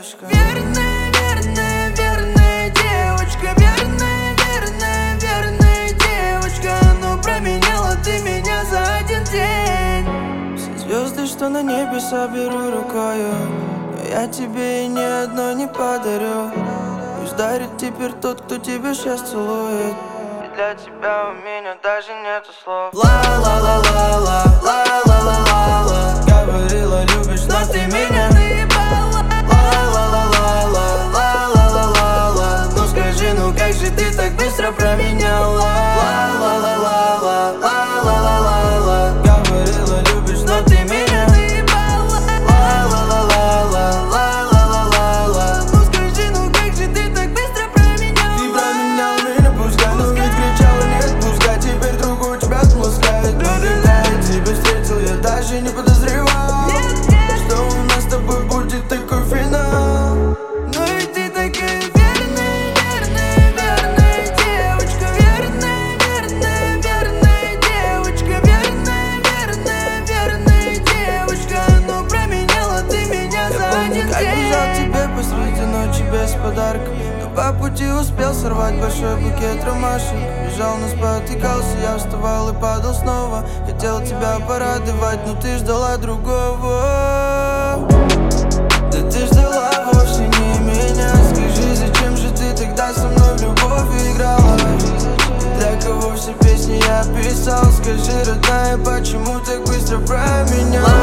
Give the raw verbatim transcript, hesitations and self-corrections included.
девушка. Верная, верная, верная девочка. Верная, верная, верная девочка. Ну променяла ты меня за один день. Все звезды, что на небе, соберу рукою, но я тебе и ни одной не подарю. Пусть дарит теперь тот, кто тебя сейчас целует. И для тебя у меня даже нету слов. Ла-ла-ла-ла-ла, ла-ла-ла-ла-ла. Говорила, любишь, но ты меня заебала. Ла-ла-ла-ла-ла, ла-ла-ла-ла-ла. Ну скажи, ну как же ты так быстро променяла? Ла-ла-ла-ла-ла, ла-ла-ла-ла-ла. говорила, любишь, но ты меня заебала. Ла-ла-ла-ла-ла, ла-ла-ла-ла-ла. Ну скажи, ну как же ты так быстро променяла? Ты променял меня, пускай, но ведь кричала нет, пускай теперь другой тебя отпускает. Но когда я тебя встретил, я даже не подозревал, что у нас с тобой будет такой финал. Но ведь ты такая верная, верная, верная девочка. Верная, верная, верная девочка. Верная, верная, верная девочка. Но променяла ты меня Я за помню, один как бежал к день. тебе посреди ночи без подарка, но по пути успел сорвать большой букет ромашек. Бежал, но спотыкался, я вставал и падал снова. Хотел тебя порадовать, но ты ждала другого. Да ты ждала вовсе не меня. Скажи, зачем же ты тогда со мной в любовь играла? Для кого все песни я писал? Скажи, родная, почему так быстро променяла?